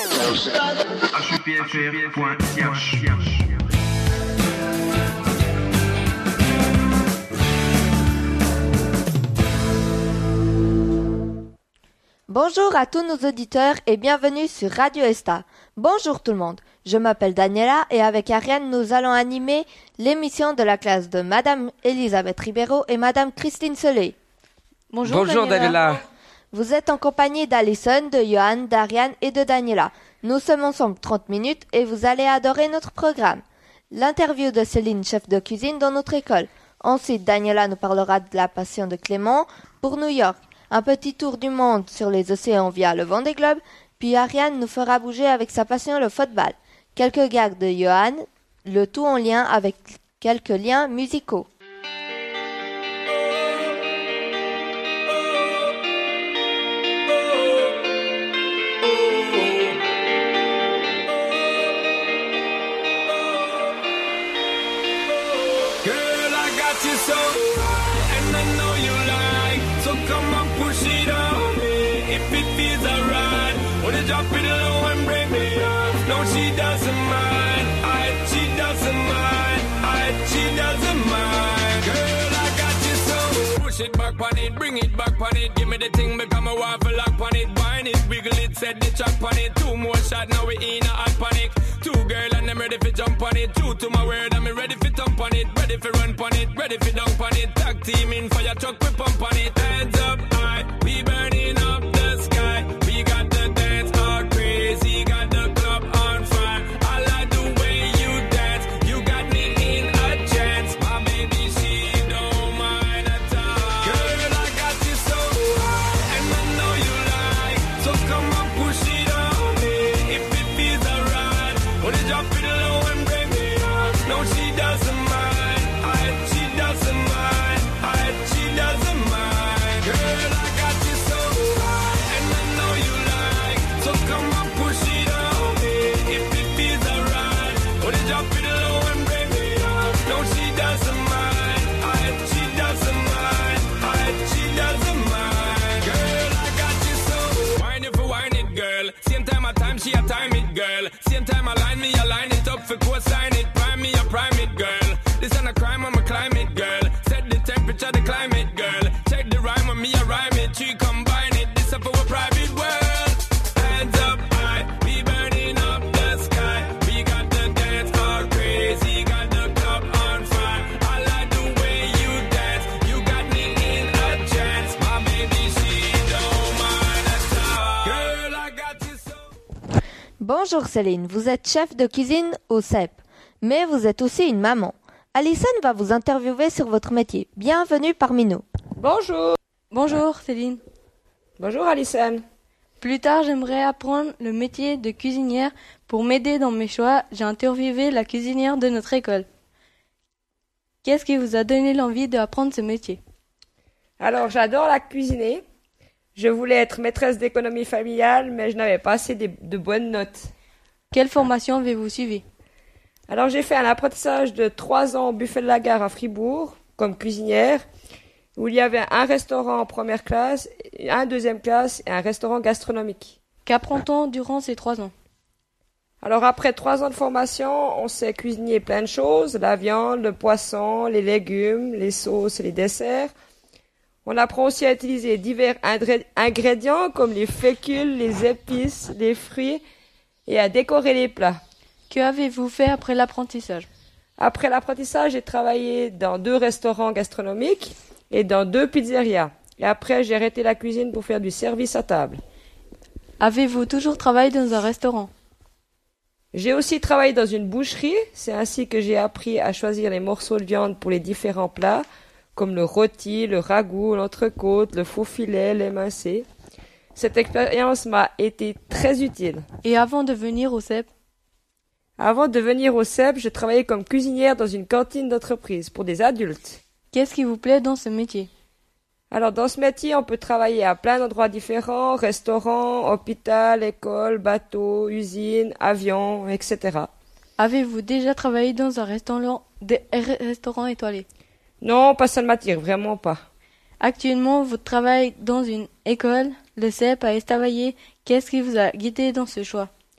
HUPFR.ch. Bonjour à tous nos auditeurs et bienvenue sur Radio Esta. Bonjour tout le monde, je m'appelle Daniela et avec Ariane nous allons animer l'émission de la classe de Madame Elisabeth Ribeiro et Madame Christine Soleil. Bonjour Daniela. Vous êtes en compagnie d'Alison, de Johan, d'Ariane et de Daniela. Nous sommes ensemble 30 minutes et vous allez adorer notre programme. L'interview de Céline, chef de cuisine dans notre école. Ensuite, Daniela nous parlera de la passion de Clément pour New York. Un petit tour du monde sur les océans via le Vendée Globe. Puis Ariane nous fera bouger avec sa passion le football. Quelques gags de Johan, le tout en lien avec quelques liens musicaux. Drop it low and break me off. No, she doesn't mind. She doesn't mind. She doesn't mind. Girl, I got you so. Push it back on it, bring it back on it. Give me the thing, become a waffle lock on it. Wine it, wiggle it, set the track on it. Two more shots, now we in a hot panic. Two girl and I'm ready for jump on it. True to my word, I'm ready for thump on it. Ready for run on it, ready for dunk on it. Tag team in for your truck, we pump on it. Hands up high, we burning up the sky. We got the dance all crazy, got the club on fire. I like the way you dance, you got me in a trance. My baby, she don't mind at all. Girl, I got you so high, and I know you like. So come on, push it on me, if it feels alright. Wanna drop it low and break me off. No, she doesn't mind, she doesn't mind, she doesn't mind. Girl, I got you so high, and I know you like. So come on, push it on me, if it feels alright. Wanna drop it low and break me off. No, she doesn't mind, she doesn't mind, she doesn't mind. Girl, I got you so. Wine it for wine it, girl. Same time a time, she a time it, girl. Same time I line me, I line it up for co-sign it. Prime me, I prime it, girl. This ain't a crime, I'm a climate, girl. Set the temperature, the climate, girl. Check the rhyme on me, I rhyme it. Three combine it, this up for a private world. Hands up high, we burning up the sky. We got the dance all crazy, got the club on fire. I like the way you dance, you got me in a trance. My baby, she don't mind at all. Girl, I got you so. Bonjour Céline, vous êtes chef de cuisine au CEP, mais vous êtes aussi une maman. Alison va vous interviewer sur votre métier. Bienvenue parmi nous. Bonjour. Bonjour Céline. Bonjour Alison. Plus tard, j'aimerais apprendre le métier de cuisinière. Pour m'aider dans mes choix, j'ai interviewé la cuisinière de notre école. Qu'est-ce qui vous a donné l'envie d'apprendre ce métier? Alors, j'adore la cuisiner. Je voulais être maîtresse d'économie familiale, mais je n'avais pas assez de bonnes notes. Quelle formation avez-vous suivi? Alors, j'ai fait un apprentissage de 3 ans au Buffet de la Gare à Fribourg, comme cuisinière, où il y avait un restaurant en première classe, un deuxième classe et un restaurant gastronomique. Qu'apprend-on durant ces 3 ans? Alors, après 3 ans de formation, on sait cuisiner plein de choses, la viande, le poisson, les légumes, les sauces et les desserts. On apprend aussi à utiliser divers ingrédients comme les fécules, les épices, les fruits et à décorer les plats. Que avez-vous fait après l'apprentissage? Après l'apprentissage, j'ai travaillé dans 2 restaurants gastronomiques et dans 2 pizzerias. Et après, j'ai arrêté la cuisine pour faire du service à table. Avez-vous toujours travaillé dans un restaurant? J'ai aussi travaillé dans une boucherie. C'est ainsi que j'ai appris à choisir les morceaux de viande pour les différents plats, comme le rôti, le ragoût, l'entrecôte, le faux filet, l'émincé. Cette expérience m'a été très utile. Et avant de venir au CEP? Avant de venir au CEP, je travaillais comme cuisinière dans une cantine d'entreprise pour des adultes. Qu'est-ce qui vous plaît dans ce métier? Alors, dans ce métier, on peut travailler à plein d'endroits différents, restaurants, hôpital, école, bateau, usine, avion, etc. Avez-vous déjà travaillé dans un restaurant étoilé? Non, pas ça ne m'attire, vraiment pas. Actuellement, vous travaillez dans une école, le CEP à Estavayer. Qu'est-ce qui vous a guidé dans ce choix?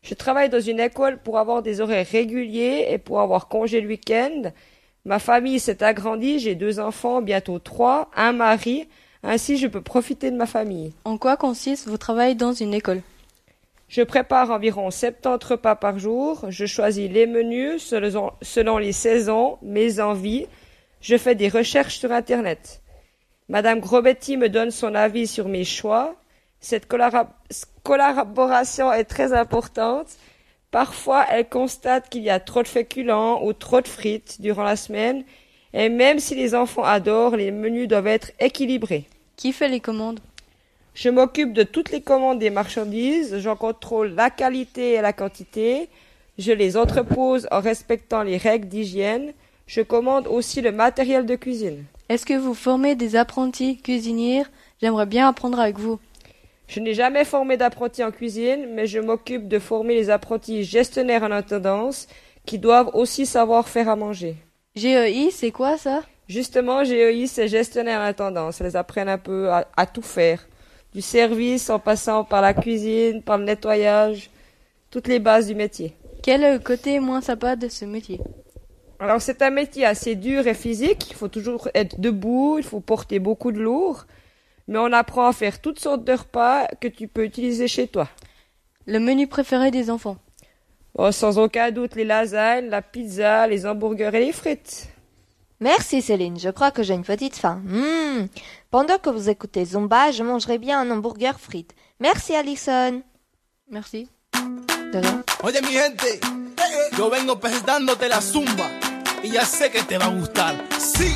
Je travaille dans une école pour avoir des horaires réguliers et pour avoir congé le week-end. Ma famille s'est agrandie, j'ai 2 enfants, bientôt 3, un mari. Ainsi, je peux profiter de ma famille. En quoi consiste votre travail dans une école? Je prépare environ 70 repas par jour. Je choisis les menus selon les saisons, mes envies. Je fais des recherches sur Internet. Madame Grobetti me donne son avis sur mes choix. Cette collaboration est très importante. Parfois, elle constate qu'il y a trop de féculents ou trop de frites durant la semaine. Et même si les enfants adorent, les menus doivent être équilibrés. Qui fait les commandes? Je m'occupe de toutes les commandes des marchandises. J'en contrôle la qualité et la quantité. Je les entrepose en respectant les règles d'hygiène. Je commande aussi le matériel de cuisine. Est-ce que vous formez des apprentis cuisinières? J'aimerais bien apprendre avec vous. Je n'ai jamais formé d'apprentis en cuisine, mais je m'occupe de former les apprentis gestionnaires en intendance qui doivent aussi savoir faire à manger. GEI, c'est quoi ça? Justement, GEI, c'est gestionnaire en intendance. Elles apprennent un peu à tout faire. Du service en passant par la cuisine, par le nettoyage, toutes les bases du métier. Quel est le côté moins sympa de ce métier? Alors, c'est un métier assez dur et physique. Il faut toujours être debout, il faut porter beaucoup de lourd. Mais on apprend à faire toutes sortes de repas que tu peux utiliser chez toi. Le menu préféré des enfants? Oh, sans aucun doute, les lasagnes, la pizza, les hamburgers et les frites. Merci Céline, je crois que j'ai une petite faim. Pendant que vous écoutez Zumba, je mangerai bien un hamburger frites. Merci Alison. Merci. De rien. Oye mi gente, yo vengo presentándote la zumba y ya sé que te va a gustar. Sí.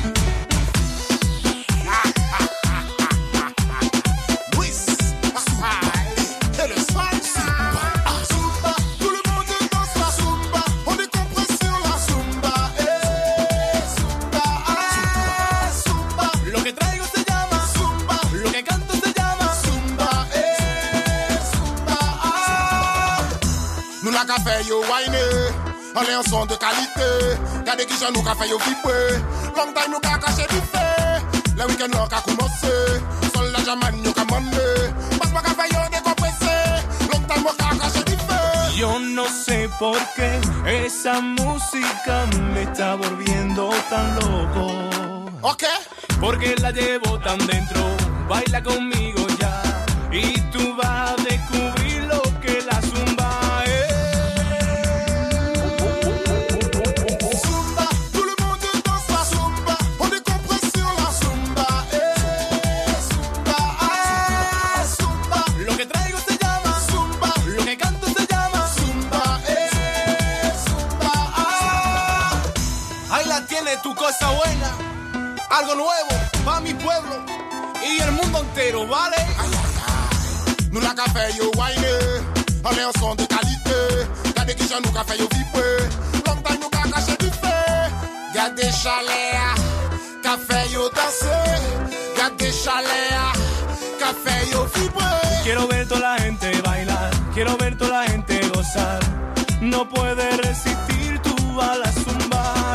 Café yo wine, on est en son de qualité. Gardez qui j'en nous café yo vibrer. Long time nous ka caché du fait. Le week-end là ka commencé. Sol la jaman yo ka mandé. Passe pas café yo décompressé. Long time nous ka caché du fait. Yo no sé por qué esa música me está volviendo tan loco. Ok. Porque la llevo tan dentro. Baila conmigo ya y tú vas a descubrir lo que la zumba. Tu cosa buena, algo nuevo pa' mi pueblo y el mundo entero, ¿vale? Nous la café yo wine, on est en son de qualité. Gardez qui j'en nous café yo vibrer. Long time nous ka caché du fait. Gardez chaleur, café yo danser. Gardez chaleur, café yo vibrer. Quiero ver toda la gente bailar, quiero ver toda la gente gozar. No puede resistir tú a la zumba.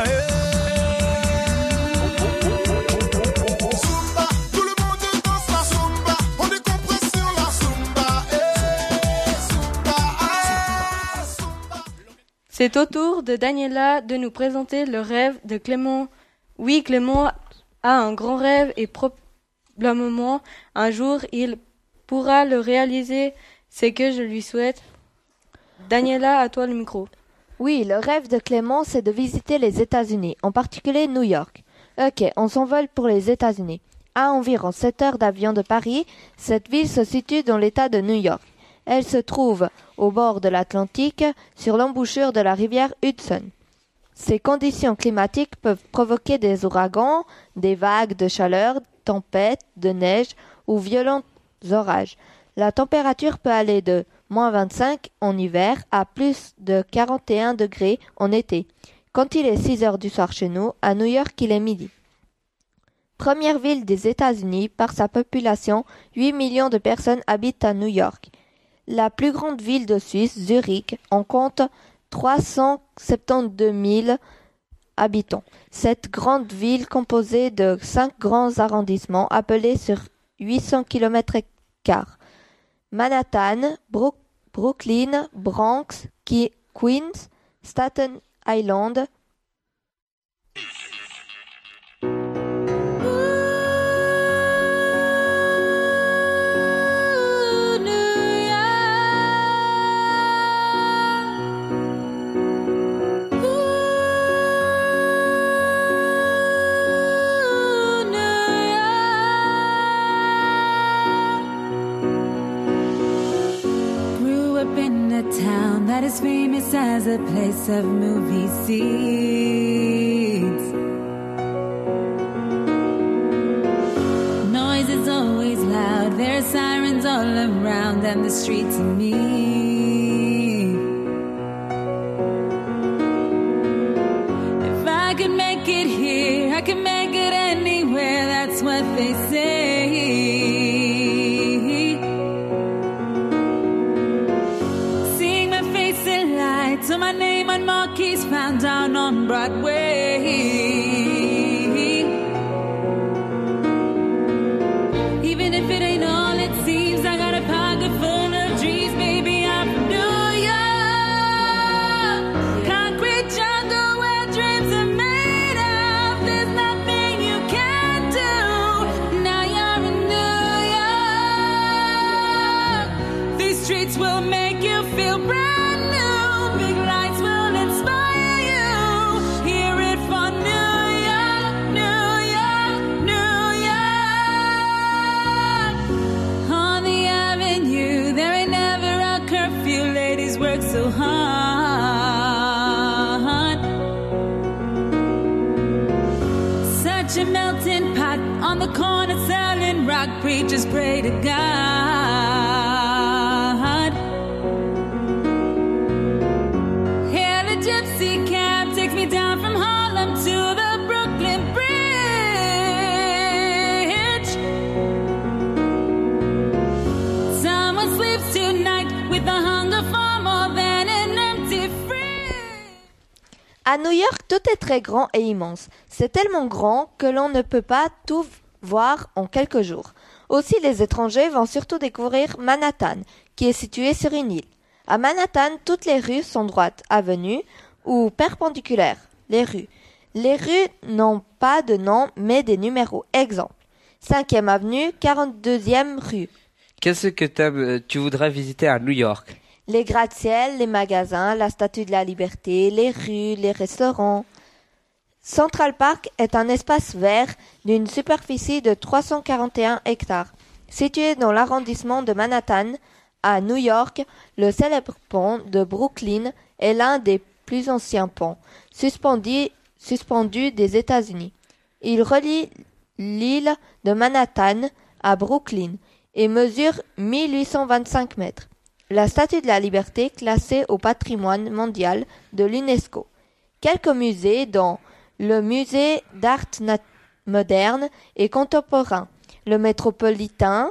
C'est au tour de Daniela de nous présenter le rêve de Clément. Oui, Clément a un grand rêve et probablement un jour il pourra le réaliser. C'est que je lui souhaite. Daniela, à toi le micro. Oui, le rêve de Clément, c'est de visiter les États-Unis, en particulier New York. Ok, on s'envole pour les États-Unis. À environ 7 heures d'avion de Paris, cette ville se situe dans l'État de New York. Elle se trouve au bord de l'Atlantique, sur l'embouchure de la rivière Hudson. Ces conditions climatiques peuvent provoquer des ouragans, des vagues de chaleur, tempêtes, de neige ou violents orages. La température peut aller de -25 en hiver à plus de 41 degrés en été. Quand il est 6 heures du soir chez nous, à New York il est midi. Première ville des États-Unis, par sa population, 8 millions de personnes habitent à New York. La plus grande ville de Suisse, Zurich, en compte 372 000 habitants. Cette grande ville composée de 5 grands arrondissements appelés sur 800 km². Manhattan, Brooklyn, Bronx, Queens, Staten Island. That is famous as a place of movie scenes. Noise is always loud, there are sirens all around and the streets are mean. If I could make it here, I could make it anywhere, that's what they say. So my name on marquees found down on Broadway. Even if it ain't all it seems, I got a pocket full of dreams, baby, I'm from New York. Concrete jungle where dreams are made of. There's nothing you can do. Now you're in New York. These streets will make you feel brand new. Work so hard. Such a melting pot on the corner selling rock. Preachers pray to God. Hail a gypsy cab takes me down from Harlem to the Brooklyn Bridge. Someone sleeps tonight with the hunger for. À New York, tout est très grand et immense. C'est tellement grand que l'on ne peut pas tout voir en quelques jours. Aussi, les étrangers vont surtout découvrir Manhattan, qui est situé sur une île. À Manhattan, toutes les rues sont droites, avenues ou perpendiculaires. Les rues n'ont pas de nom, mais des numéros. Exemple, 5e avenue, 42e rue. Qu'est-ce que tu voudrais visiter à New York? Les gratte-ciel, les magasins, la Statue de la Liberté, les rues, les restaurants. Central Park est un espace vert d'une superficie de 341 hectares. Situé dans l'arrondissement de Manhattan, à New York, le célèbre pont de Brooklyn est l'un des plus anciens ponts suspendus des États-Unis. Il relie l'île de Manhattan à Brooklyn et mesure 1825 mètres. La Statue de la Liberté classée au patrimoine mondial de l'UNESCO. Quelques musées dont le musée d'art moderne et contemporain. Le Metropolitan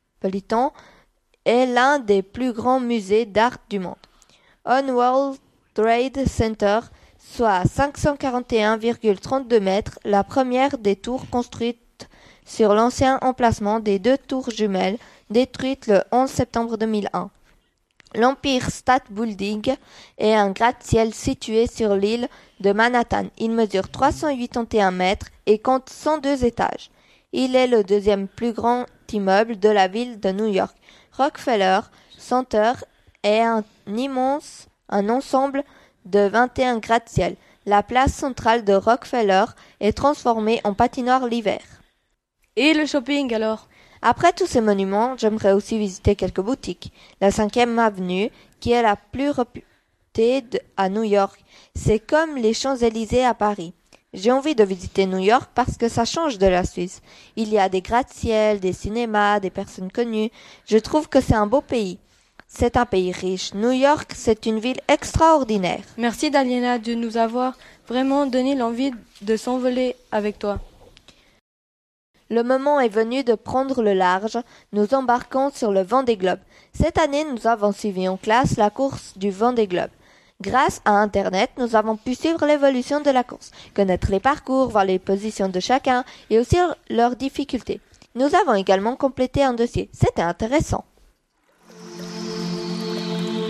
est l'un des plus grands musées d'art du monde. On World Trade Center, soit 541,32 mètres, la première des tours construites sur l'ancien emplacement des deux tours jumelles détruites le 11 septembre 2001. L'Empire State Building est un gratte-ciel situé sur l'île de Manhattan. Il mesure 381 mètres et compte 102 étages. Il est le deuxième plus grand immeuble de la ville de New York. Rockefeller Center est un ensemble de 21 gratte-ciel. La place centrale de Rockefeller est transformée en patinoire l'hiver. Et le shopping alors? Après tous ces monuments, j'aimerais aussi visiter quelques boutiques. La 5e avenue, qui est la plus réputée à New York, c'est comme les Champs-Élysées à Paris. J'ai envie de visiter New York parce que ça change de la Suisse. Il y a des gratte-ciel, des cinémas, des personnes connues. Je trouve que c'est un beau pays. C'est un pays riche. New York, c'est une ville extraordinaire. Merci Daniela de nous avoir vraiment donné l'envie de s'envoler avec toi. Le moment est venu de prendre le large. Nous embarquons sur le Vendée Globe. Cette année, nous avons suivi en classe la course du Vendée Globe. Grâce à Internet, nous avons pu suivre l'évolution de la course, connaître les parcours, voir les positions de chacun et aussi leurs difficultés. Nous avons également complété un dossier. C'était intéressant.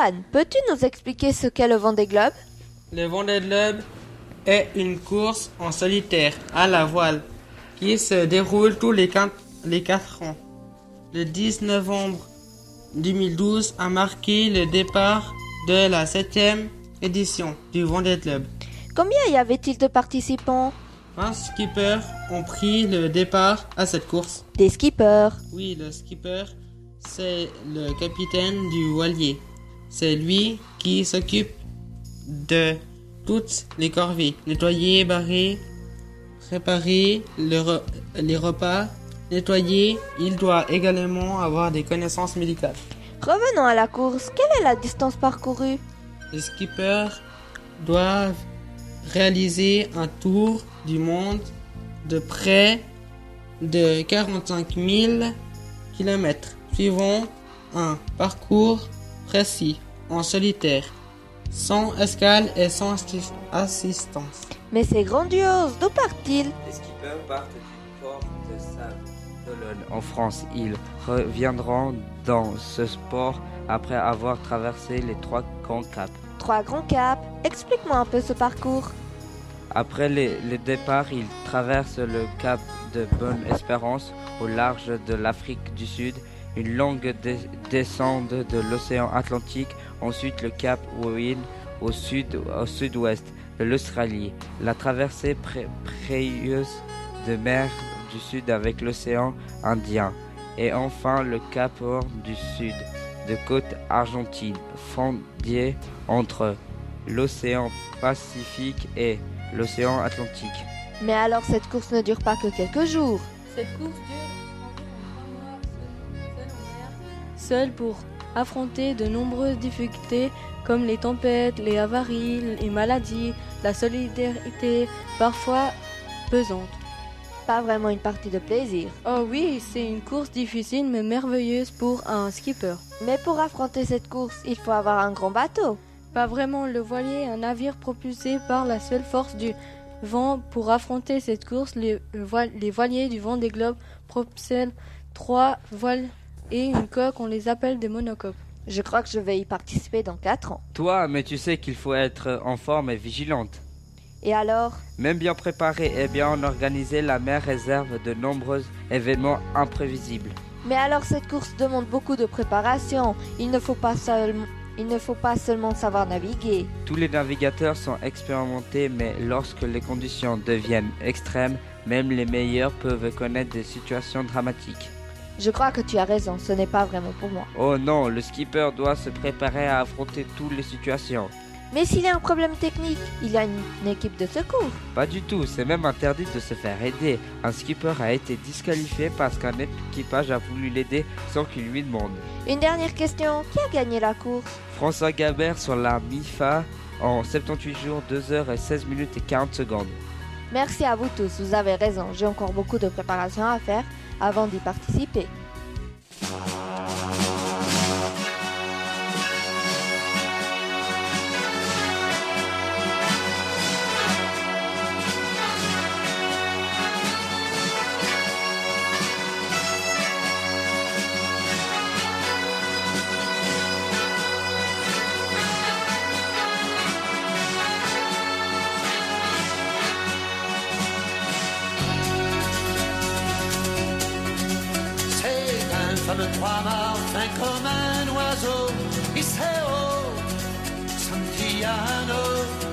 Johan, peux-tu nous expliquer ce qu'est le Vendée Globe? Le Vendée Globe est une course en solitaire à la voile qui se déroule tous les 4 ans. Le 10 novembre 2012 a marqué le départ de la 7e édition du Vendée Globe. Combien y avait-il de participants? 20 skippers ont pris le départ à cette course. Des skippers. Oui, le skipper, c'est le capitaine du voilier. C'est lui qui s'occupe de toutes les corvées. Nettoyer, barrer, préparer les repas, nettoyer. Il doit également avoir des connaissances médicales. Revenons à la course. Quelle est la distance parcourue? Les skippers doivent réaliser un tour du monde de près de 45 000 km, suivant un parcours précis, en solitaire, sans escale et sans assistance. Mais c'est grandiose. D'où part-il? Les skippers partent du port de Saint-Olonne en France. Ils reviendront dans ce sport après avoir traversé les 3 grands caps. 3 grands caps. Explique-moi un peu ce parcours. Après le départ, ils traversent le cap de Bonne-Espérance au large de l'Afrique du Sud, une longue descente de l'océan Atlantique, ensuite le cap Win au sud-ouest de l'Australie, la traversée précieuse de mer du Sud avec l'océan Indien, et enfin le cap Horn du Sud de côte argentine, frontière entre l'océan Pacifique et l'océan Atlantique. Mais alors cette course ne dure pas que quelques jours. Cette course dure environ 3 mois seul pour affronter de nombreuses difficultés comme les tempêtes, les avaries, les maladies, la solidarité parfois pesante. Pas vraiment une partie de plaisir. Oh oui, c'est une course difficile mais merveilleuse pour un skipper. Mais pour affronter cette course, il faut avoir un grand bateau. Pas vraiment, le voilier est un navire propulsé par la seule force du vent. Pour affronter cette course, les voiliers du Vendée Globe propulsent 3 voiles et une coque, on les appelle des monocoques. Je crois que je vais y participer dans 4 ans. Toi, mais tu sais qu'il faut être en forme et vigilante. Et alors? Même bien préparé et bien organisé, la mer réserve de nombreux événements imprévisibles. Mais alors cette course demande beaucoup de préparation. Il ne faut pas seulement savoir naviguer. Tous les navigateurs sont expérimentés, mais lorsque les conditions deviennent extrêmes, même les meilleurs peuvent connaître des situations dramatiques. Je crois que tu as raison, ce n'est pas vraiment pour moi. Oh non, le skipper doit se préparer à affronter toutes les situations. Mais s'il y a un problème technique, il y a une équipe de secours. Pas du tout, c'est même interdit de se faire aider. Un skipper a été disqualifié parce qu'un équipage a voulu l'aider sans qu'il lui demande. Une dernière question, qui a gagné la course? François Gabert sur la MIFA en 78 jours, 2 heures et 16 minutes et 40 secondes. Merci à vous tous, vous avez raison. J'ai encore beaucoup de préparation à faire avant d'y participer. Fameux 3 mâts, fin comme un oiseau, Iseo, Santillano,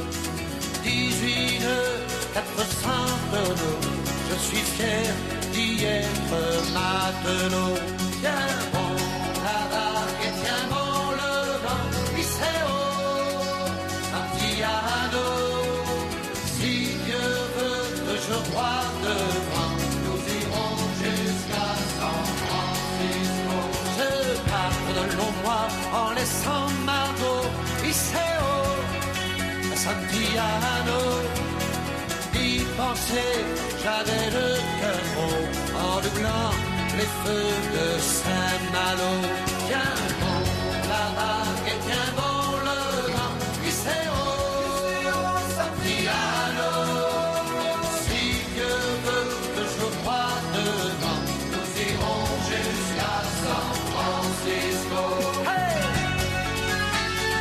18 nœuds, 400 tonneaux. Je suis fier d'y être matelot. Tiens bon la vague et tiens bon le vent, Iseo, Santillano. Si Dieu veut que je croie devant, nous irons jusqu'à San Francisco. Je pars de longs mois en laissant Margot, Iseo, Santillano. Y penser, j'avais le cœur gros, en doublant les feux de Saint-Malo. Tiens bon la vague et tiens bon le vent, Iseo, Santillano. Si Dieu veut que je croie devant, nous irons jusqu'à San Francisco. Hey!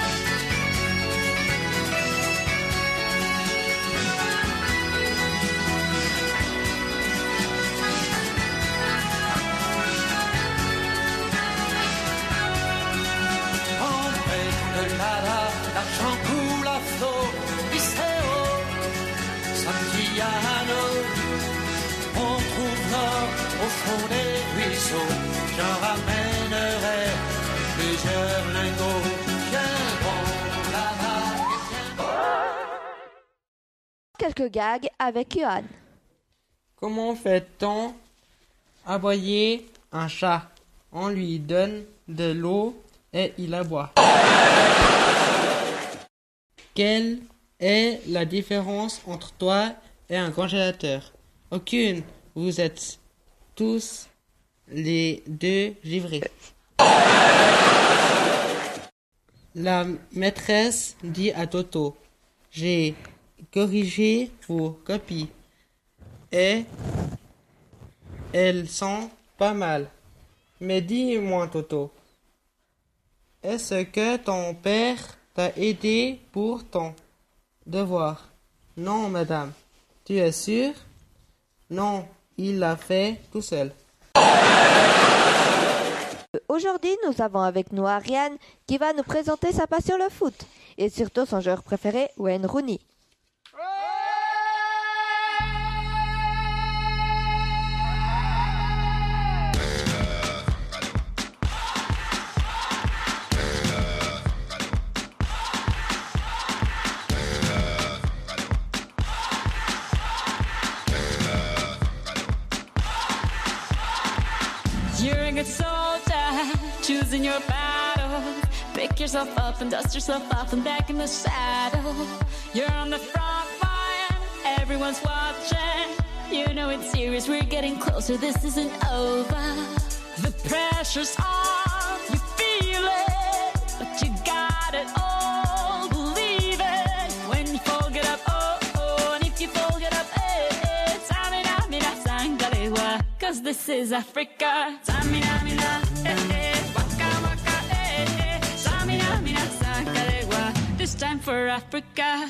l'argent coule à flot, Iseo, Santillano. On trouve l'or au fond des ruisseaux, j'en ramènerai plusieurs lingots. Viendront là-bas. Quelques gags avec Johan. Comment fait-on aboyer un chat? On lui donne de l'eau et il aboie. Quelle est la différence entre toi et un congélateur? Aucune. Vous êtes tous les deux givrés. La maîtresse dit à Toto: j'ai corrigé vos copies et elles sont pas mal. Mais dis-moi, Toto, est-ce que ton père t'a aidé pour ton devoir? Non, madame. Tu es sûre? Non, il l'a fait tout seul. Aujourd'hui, nous avons avec nous Ariane qui va nous présenter sa passion le foot et surtout son joueur préféré, Wayne Rooney. You're a good soldier, choosing your battle. Pick yourself up and dust yourself off and back in the saddle. You're on the front line, everyone's watching. You know it's serious, we're getting closer, this isn't over. The pressure's on, you feel it, but you got it all, believe it. When you fold it up, oh, oh, and if you fold it up, eh, Samina, mina, sangalewa. Cause this is Africa. Samina, mina, waka, waka, Samina, mina, sangalewa. This time for Africa.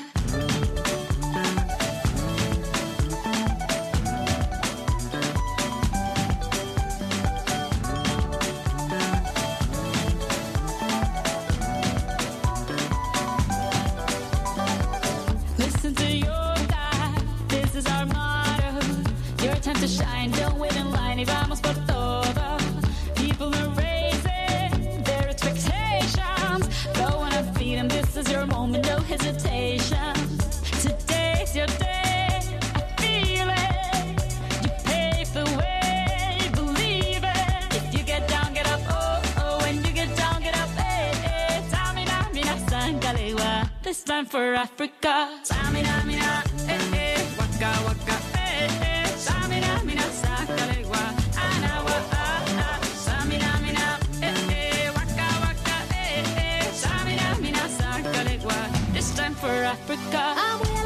Listen to your God, this is our motto. Your time to shine, don't wait in line, y vamos por todo. People are raising their expectations. Go on and feed them, this is your moment, no hesitation. Today's your day, I feel it. You pave the way, believe it. If you get down, get up, oh, oh. When you get down, get up, eh, eh. Tamina, mina, sangalewa. This time for Africa. Tamina, mina, eh, eh. Waka, waka, eh, eh. Tamina, mina, sangalewa. Anawa, ah, ah. Tamina, mina, eh, eh. Waka, waka, eh, eh. Tamina, mina, sangalewa. This time for Africa.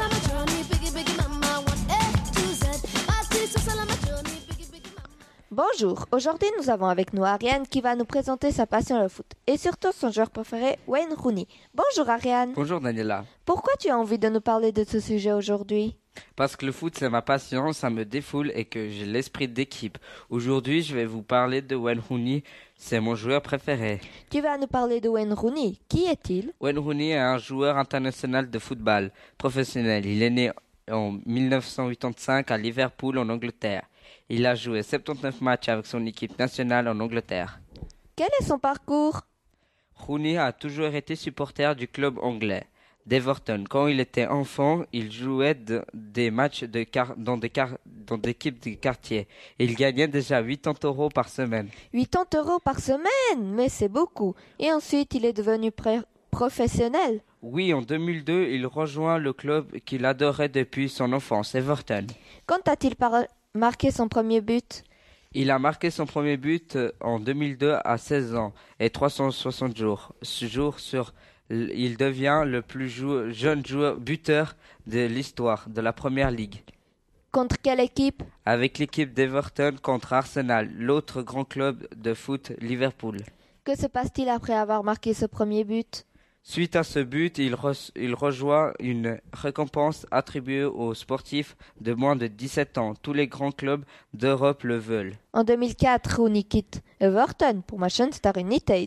Bonjour, aujourd'hui nous avons avec nous Ariane qui va nous présenter sa passion le foot et surtout son joueur préféré, Wayne Rooney. Bonjour Ariane. Bonjour Daniela. Pourquoi tu as envie de nous parler de ce sujet aujourd'hui? Parce que le foot c'est ma passion, ça me défoule et que j'ai l'esprit d'équipe. Aujourd'hui je vais vous parler de Wayne Rooney, c'est mon joueur préféré. Tu vas nous parler de Wayne Rooney. Qui est-il? Wayne Rooney est un joueur international de football professionnel. Il est né en 1985 à Liverpool en Angleterre. Il a joué 79 matchs avec son équipe nationale en Angleterre. Quel est son parcours? Rooney a toujours été supporter du club anglais, d'Everton. Quand il était enfant, il jouait des matchs dans des équipes de quartier. Il gagnait déjà 80 € par semaine. 80 € par semaine? Mais c'est beaucoup. Et ensuite, il est devenu professionnel? Oui, en 2002, il rejoint le club qu'il adorait depuis son enfance, Everton. Quand a-t-il marqué son premier but? Il a marqué son premier but en 2002 à 16 ans et 360 jours. Il devient le plus jeune buteur de l'histoire de la Première Ligue. Contre quelle équipe? Avec l'équipe d'Everton contre Arsenal, l'autre grand club de foot Liverpool. Que se passe-t-il après avoir marqué ce premier but? Suite à ce but, il rejoint une récompense attribuée aux sportifs de moins de 17 ans. Tous les grands clubs d'Europe le veulent. En 2004, Rooney quitte Everton pour Manchester United.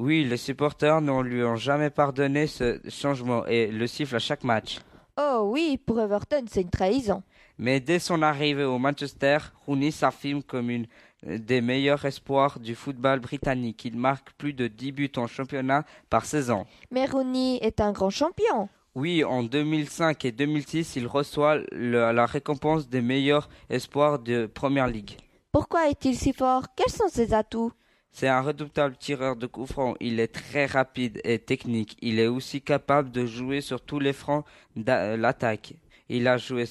Oui, les supporters ne lui ont jamais pardonné ce changement et le sifflent à chaque match. Oh oui, pour Everton, c'est une trahison. Mais dès son arrivée au Manchester, Rooney s'affirme comme une des meilleurs espoirs du football britannique. Il marque plus de 10 buts en championnat par saison. Mais Rooney est un grand champion. Oui, en 2005 et 2006, il reçoit la récompense des meilleurs espoirs de Premier League. Pourquoi est-il si fort? Quels sont ses atouts? C'est un redoutable tireur de coups francs. Il est très rapide et technique. Il est aussi capable de jouer sur tous les fronts de l'attaque. Il a joué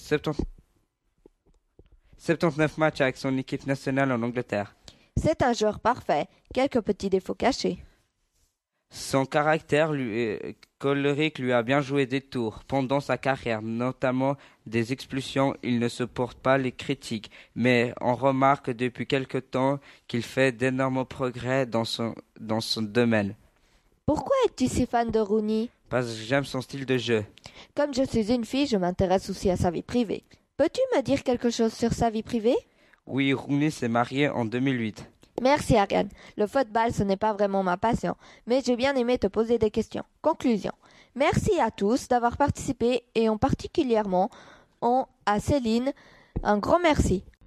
79 matchs avec son équipe nationale en Angleterre. C'est un joueur parfait. Quelques petits défauts cachés. Son caractère colérique lui a bien joué des tours pendant sa carrière, notamment des expulsions. Il ne supporte pas les critiques, mais on remarque depuis quelque temps qu'il fait d'énormes progrès dans son domaine. Pourquoi es-tu si fan de Rooney? Parce que j'aime son style de jeu. Comme je suis une fille, je m'intéresse aussi à sa vie privée. Peux-tu me dire quelque chose sur sa vie privée? Oui, Rooney s'est marié en 2008. Merci Ariane. Le football, ce n'est pas vraiment ma passion, mais j'ai bien aimé te poser des questions. Conclusion. Merci à tous d'avoir participé et en particulièrement à Céline, un grand merci.